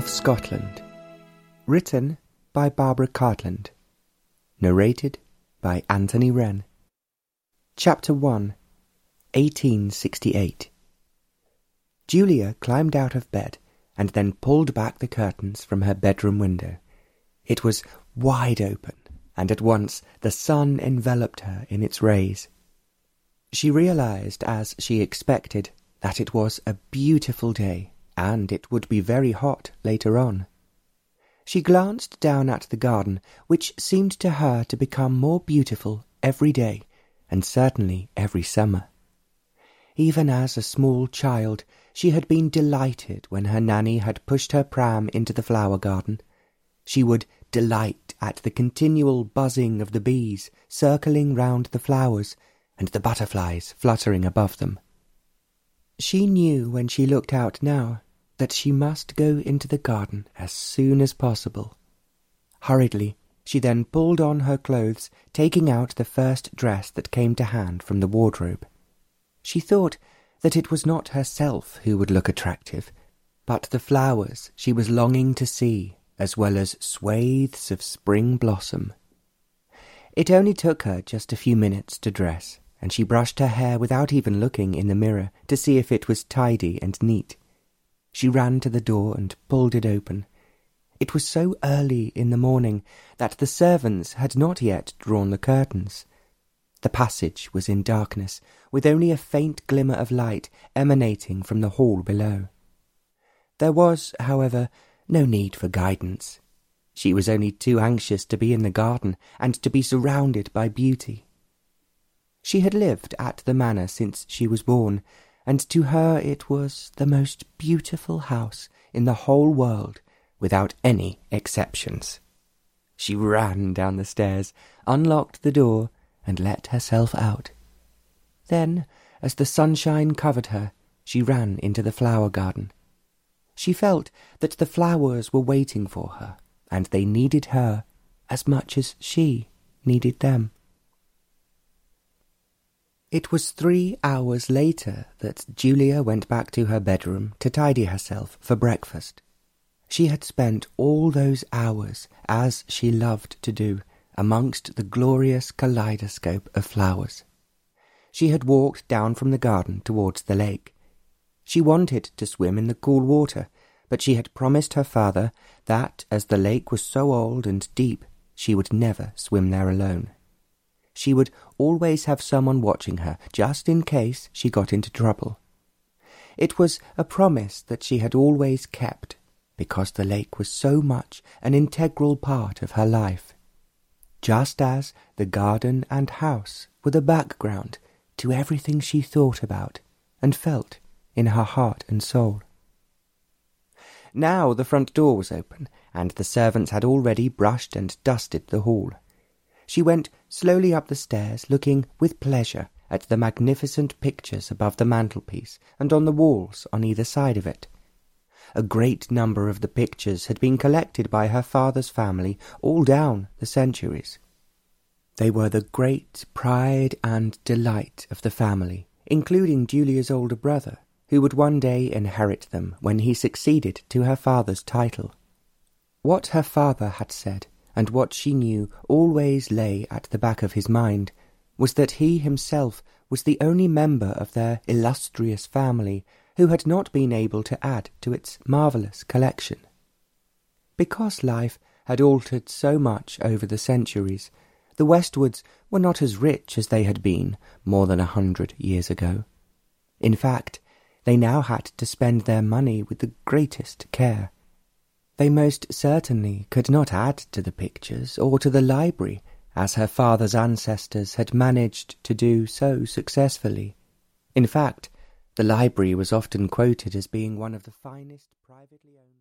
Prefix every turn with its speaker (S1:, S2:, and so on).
S1: of Scotland. Written by Barbara Cartland. Narrated by Anthony Wren. Chapter 1. 1868. Julia climbed out of bed and then pulled back the curtains from her bedroom window. It was wide open, and at once the sun enveloped her in its rays. She realized, as she expected, that it was a beautiful day, and it would be very hot later on. She glanced down at the garden, which seemed to her to become more beautiful every day, and certainly every summer. Even as a small child, she had been delighted when her nanny had pushed her pram into the flower garden. She would delight at the continual buzzing of the bees circling round the flowers, and the butterflies fluttering above them. She knew when she looked out now that she must go into the garden as soon as possible. Hurriedly, she then pulled on her clothes, taking out the first dress that came to hand from the wardrobe. She thought that it was not herself who would look attractive, but the flowers she was longing to see, as well as swathes of spring blossom. It only took her just a few minutes to dress, and she brushed her hair without even looking in the mirror to see if it was tidy and neat. She ran to the door and pulled it open. It was so early in the morning that the servants had not yet drawn the curtains. The passage was in darkness, with only a faint glimmer of light emanating from the hall below. There was, however, no need for guidance. She was only too anxious to be in the garden and to be surrounded by beauty. She had lived at the manor since she was born, and to her it was the most beautiful house in the whole world, without any exceptions. She ran down the stairs, unlocked the door, and let herself out. Then, as the sunshine covered her, she ran into the flower garden. She felt that the flowers were waiting for her, and they needed her as much as she needed them. It was 3 hours later that Julia went back to her bedroom to tidy herself for breakfast. She had spent all those hours, as she loved to do, amongst the glorious kaleidoscope of flowers. She had walked down from the garden towards the lake. She wanted to swim in the cool water, but she had promised her father that, as the lake was so old and deep, she would never swim there alone. She would always have someone watching her, just in case she got into trouble. It was a promise that she had always kept, because the lake was so much an integral part of her life, just as the garden and house were the background to everything she thought about and felt in her heart and soul. Now the front door was open, and the servants had already brushed and dusted the hall. She went slowly up the stairs, looking with pleasure at the magnificent pictures above the mantelpiece and on the walls on either side of it. A great number of the pictures had been collected by her father's family all down the centuries. They were the great pride and delight of the family, including Julia's older brother, who would one day inherit them when he succeeded to her father's title. What her father had said, and what she knew always lay at the back of his mind, was that he himself was the only member of their illustrious family who had not been able to add to its marvellous collection. Because life had altered so much over the centuries, the Westwoods were not as rich as they had been more than 100 years ago. In fact, they now had to spend their money with the greatest care. They most certainly could not add to the pictures or to the library, as her father's ancestors had managed to do so successfully. In fact, the library was often quoted as being one of the finest privately owned